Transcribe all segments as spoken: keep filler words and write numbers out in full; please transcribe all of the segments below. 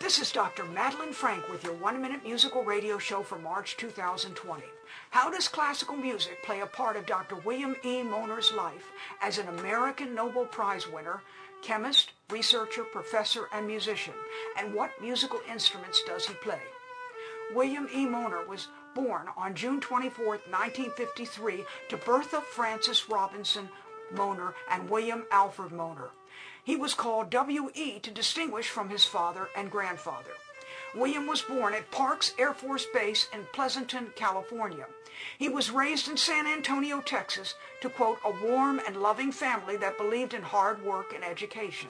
This is Doctor Madeline Frank with your one-minute musical radio show for March two thousand twenty. How does classical music play a part of Doctor William E. Mohner's life as an American Nobel Prize winner, chemist, researcher, professor, and musician? And what musical instruments does he play? William E. Mohner was born on June twenty-fourth, nineteen fifty-three, to Bertha Frances Robinson Mohner and William Alfred Mohner. He was called W E to distinguish from his father and grandfather. William was born at Parks Air Force Base in Pleasanton, California. He was raised in San Antonio, Texas, to quote, a warm and loving family that believed in hard work and education.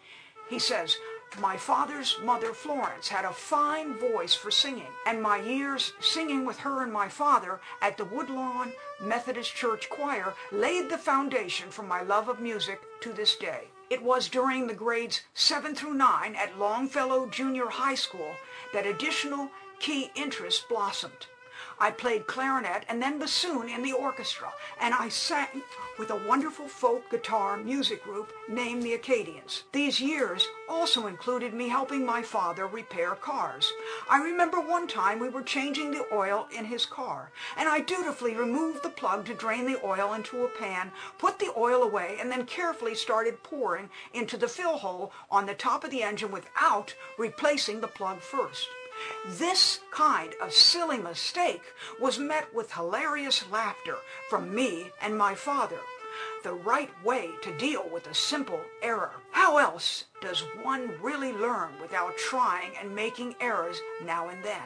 He says, "My father's mother, Florence, had a fine voice for singing, and my years singing with her and my father at the Woodlawn Methodist Church Choir laid the foundation for my love of music to this day." It was during the grades seven through nine at Longfellow Junior High School that additional key interests blossomed. I played clarinet and then bassoon in the orchestra, and I sang with a wonderful folk guitar music group named the Acadians. These years also included me helping my father repair cars. I remember one time we were changing the oil in his car, and I dutifully removed the plug to drain the oil into a pan, put the oil away, and then carefully started pouring into the fill hole on the top of the engine without replacing the plug first. This kind of silly mistake was met with hilarious laughter from me and my father. The right way to deal with a simple error. How else does one really learn without trying and making errors now and then?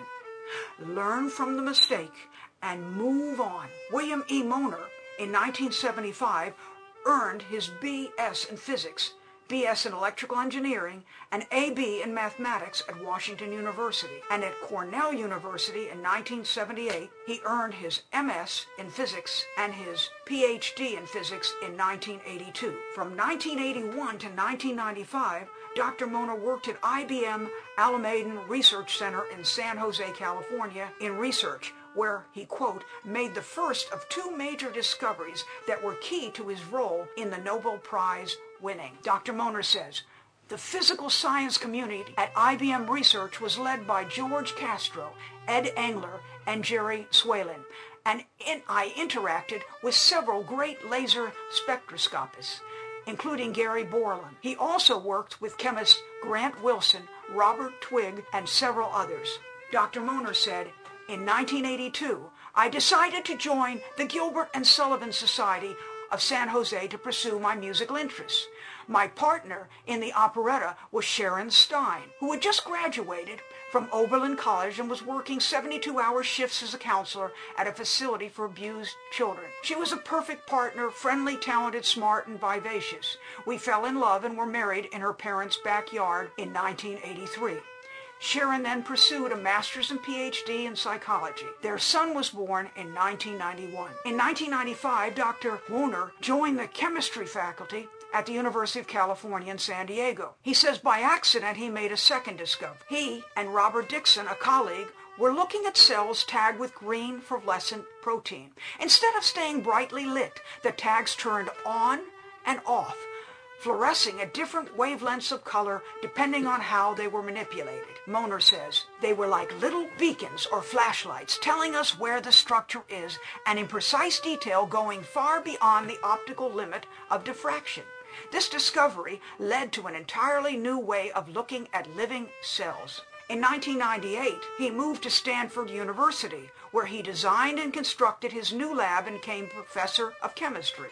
Learn from the mistake and move on. William E. Mohner, in nineteen seventy-five, earned his B S in physics, B S in electrical engineering, and A B in mathematics at Washington University. And at Cornell University in nineteen seventy-eight, he earned his M S in physics and his P H D in physics in nineteen eighty-two. From nineteen eighty-one to nineteen ninety-five, Doctor Mohner worked at I B M Alameda Research Center in San Jose, California, in research, where he, quote, made the first of two major discoveries that were key to his role in the Nobel Prize winning. Doctor Mohner says, "The physical science community at I B M Research was led by George Castro, Ed Engler, and Jerry Swalin, and in, I interacted with several great laser spectroscopists, including Gary Borland. He also worked with chemists Grant Wilson, Robert Twigg, and several others." Doctor Mohner said, "In nineteen eighty-two, I decided to join the Gilbert and Sullivan Society of San Jose to pursue my musical interests. My partner in the operetta was Sharon Stein, who had just graduated from Oberlin College and was working seventy-two hour shifts as a counselor at a facility for abused children. She was a perfect partner, friendly, talented, smart, and vivacious. We fell in love and were married in her parents' backyard in nineteen eighty-three. Sharon then pursued a master's and P H D in psychology. Their son was born in nineteen ninety-one. In nineteen ninety-five, Doctor Mohner joined the chemistry faculty at the University of California in San Diego. He says by accident he made a second discovery. He and Robert Dixon, a colleague, were looking at cells tagged with green fluorescent protein. Instead of staying brightly lit, the tags turned on and off, fluorescing at different wavelengths of color depending on how they were manipulated. Mohner says, "They were like little beacons or flashlights telling us where the structure is and in precise detail going far beyond the optical limit of diffraction. This discovery led to an entirely new way of looking at living cells." In nineteen ninety-eight, he moved to Stanford University, where he designed and constructed his new lab and became professor of chemistry.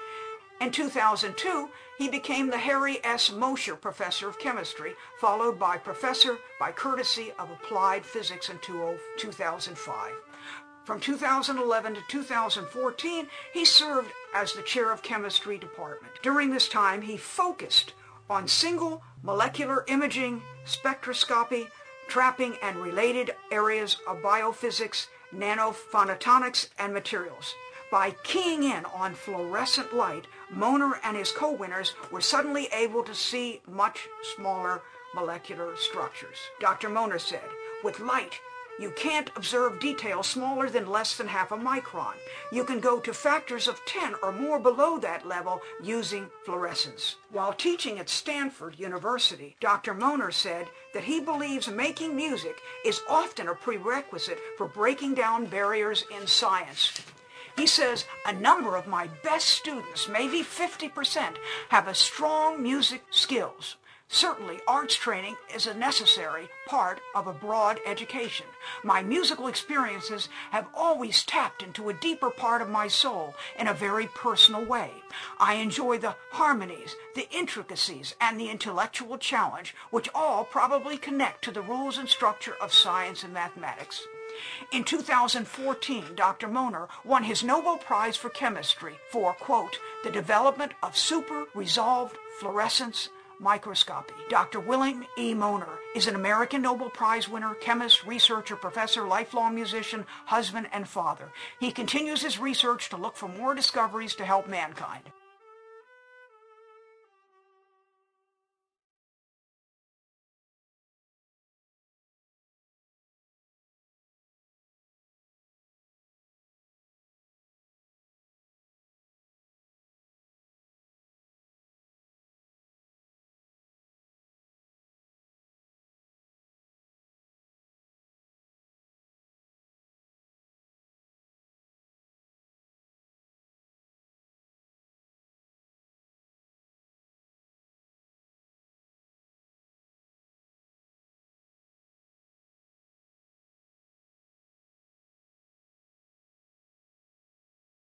In two thousand two, he became the Harry S. Mosher Professor of Chemistry, followed by Professor by courtesy of Applied Physics in two thousand five. From two thousand eleven to two thousand fourteen, he served as the Chair of Chemistry Department. During this time, he focused on single molecular imaging, spectroscopy, trapping, and related areas of biophysics, nanophotonics, and materials. By keying in on fluorescent light, Mohner and his co-winners were suddenly able to see much smaller molecular structures. Doctor Mohner said, "With light, You can't observe details smaller than less than half a micron. You can go to factors of ten or more below that level using fluorescence. While teaching at Stanford University, Doctor Mohner said that he believes making music is often a prerequisite for breaking down barriers in science. He says, a number of my best students, maybe fifty percent, have a strong music skills. Certainly, arts training is a necessary part of a broad education. My musical experiences have always tapped into a deeper part of my soul in a very personal way. I enjoy the harmonies, the intricacies, and the intellectual challenge, which all probably connect to the rules and structure of science and mathematics. In two thousand fourteen, Doctor Mohner won his Nobel Prize for Chemistry for, quote, the development of super-resolved fluorescence microscopy. Doctor William E. Mohner is an American Nobel Prize winner, chemist, researcher, professor, lifelong musician, husband, and father. He continues his research to look for more discoveries to help mankind.